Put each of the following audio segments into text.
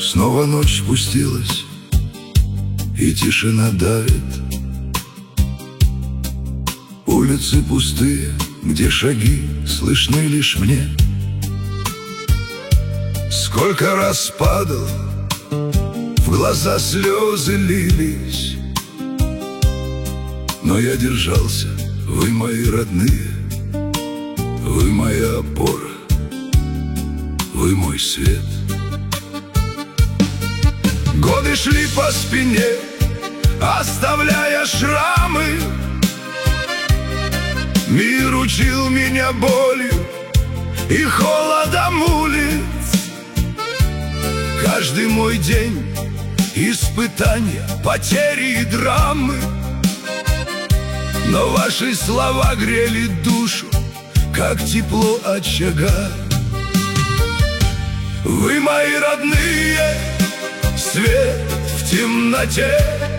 Снова ночь спустилась, и тишина давит. Улицы пустые, где шаги слышны лишь мне. Сколько раз падал, в глаза слезы лились, но я держался. Вы мои родные, вы моя опора, вы мой свет. Годы шли по спине, оставляя шрамы. Мир учил меня болью и холодом улиц. Каждый мой день — испытания, потери и драмы. Но ваши слова грели душу, как тепло очага. Вы мои родные, свет в темноте.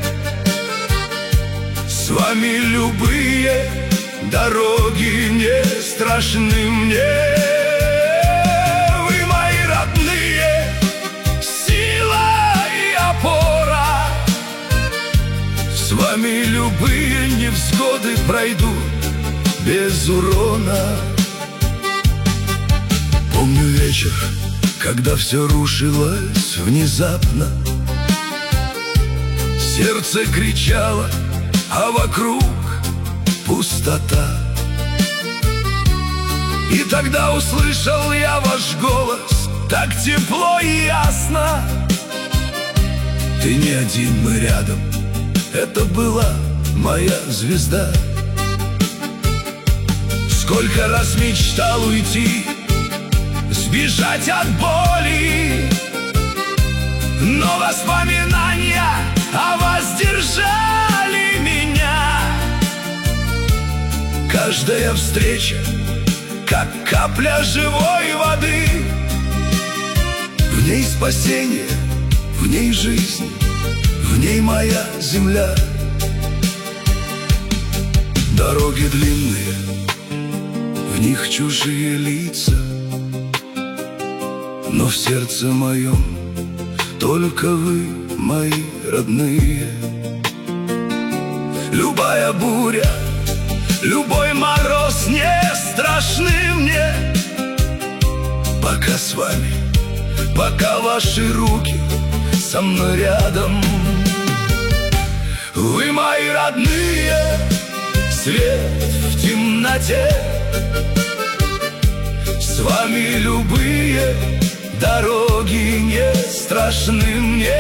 С вами любые дороги не страшны мне. Вы мои родные, сила и опора. С вами любые невзгоды пройдут без урона. Помню вечер, когда все рушилось внезапно. Сердце кричало, а вокруг пустота. И тогда услышал я ваш голос, так тепло и ясно. Ты не один, мы рядом, это была моя звезда. Сколько раз мечтал уйти, сбежать от боли, но воспоминания о вас держали меня. Каждая встреча, как капля живой воды. В ней спасение, в ней жизнь, в ней моя земля. Дороги длинные, в них чужие лица, но в сердце моем только вы, мои родные. Любая буря, любой мороз не страшны мне, пока с вами, пока ваши руки со мной рядом. Вы мои родные, свет в темноте. С вами любые дороги не страшны мне.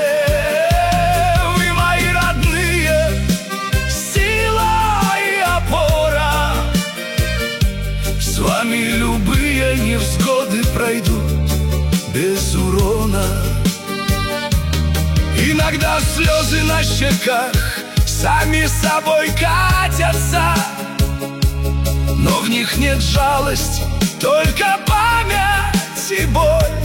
Вы мои родные, сила и опора. С вами любые невзгоды пройдут без урона. Иногда слезы на щеках сами собой катятся, но в них нет жалости, только память и боль.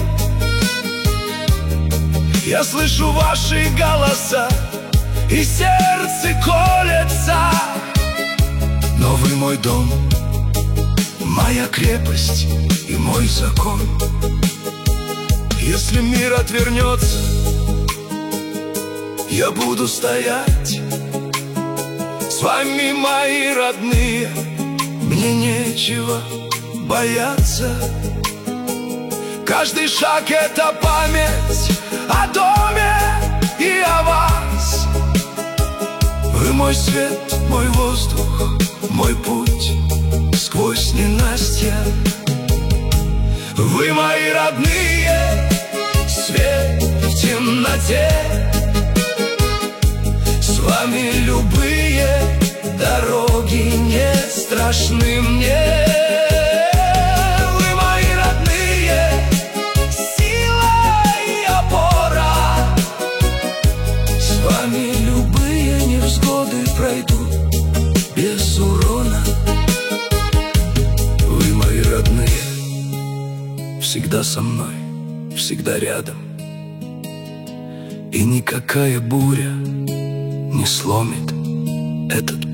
Я слышу ваши голоса, и сердце колется. Но вы мой дом, моя крепость и мой закон. Если мир отвернется, я буду стоять. С вами, мои родные, мне нечего бояться. Каждый шаг — это память о доме и о вас. Вы мой свет, мой воздух, мой путь сквозь ненастья. Вы мои родные, свет в темноте. С вами любые дороги не страшны мне. Вы мои родные, сила и опора. С вами любые невзгоды пройдут без урона. Вы мои родные, всегда со мной, всегда рядом. И никакая буря не сломит этот